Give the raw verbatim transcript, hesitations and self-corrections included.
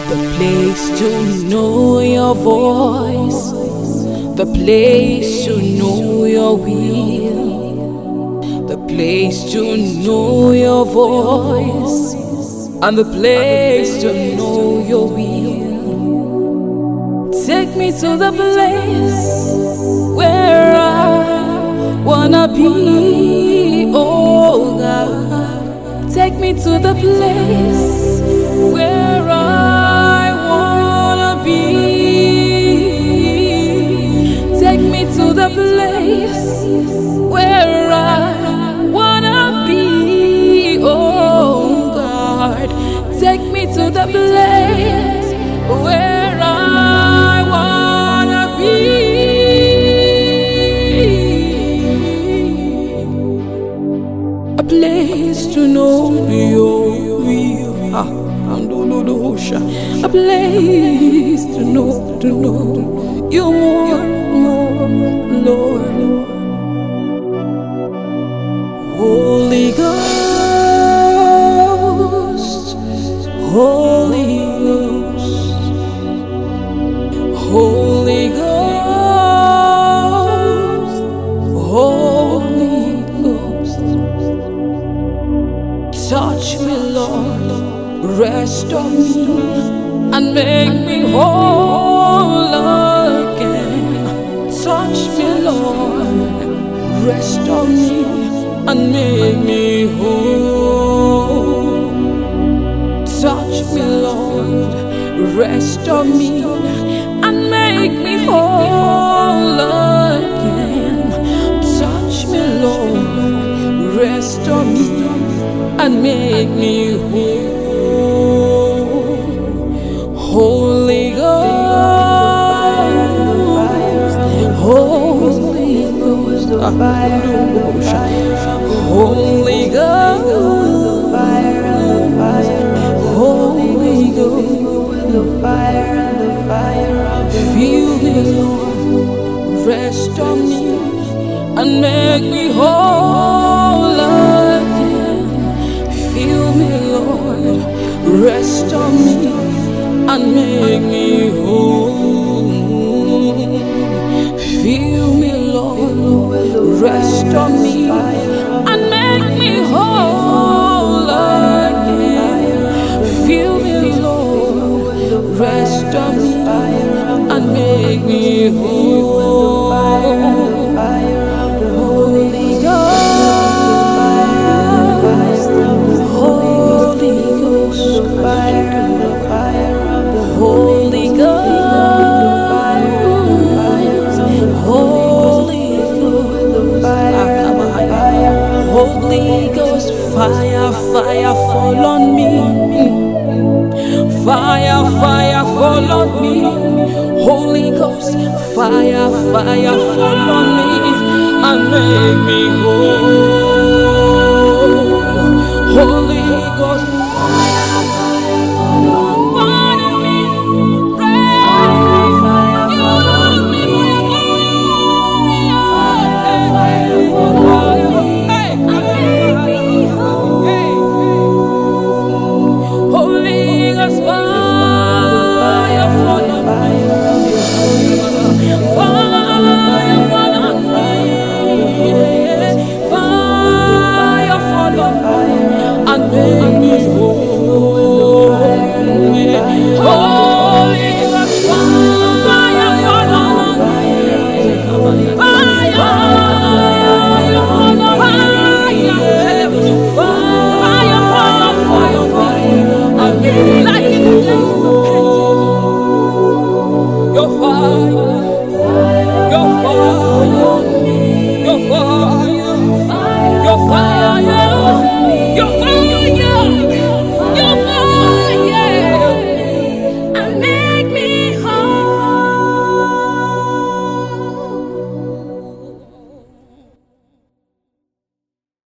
The place to know your voice, the place to know your will, the place to know your voice, and the place to know your will. Take me to the place where I wanna be, oh God. Take me to the place where I wanna be. Take me to the place where I wanna be, oh God. Take me to the place where I wanna be. A place to know your will. Ah, a place to know, to know you more, more, Lord. Holy Ghost, Holy Ghost, Holy Ghost, Holy Ghost. Touch me, Lord, rest on me and make me whole again. Touch me, Lord, rest on me and make me whole. Touch me, Lord, rest on me and make me whole again. Touch me, Lord, rest on me and make me whole. Holy Ghost, Holy Ghost, Holy Ghost, Holy Ghost, feel me, Lord, rest on me and make me whole again. Feel me, Lord, rest on me and make me whole. Feel me, Lord, rest on me and make me whole again. Feel me, Lord, rest on me and make me whole. Holy Ghost, Holy Ghost, fire, Holy Ghost, Holy Ghost, Holy Ghost, fire, fire, fall on me. Fire, fire, fall on me. Holy Ghost, fire, fire, fall on me and make me whole. Holy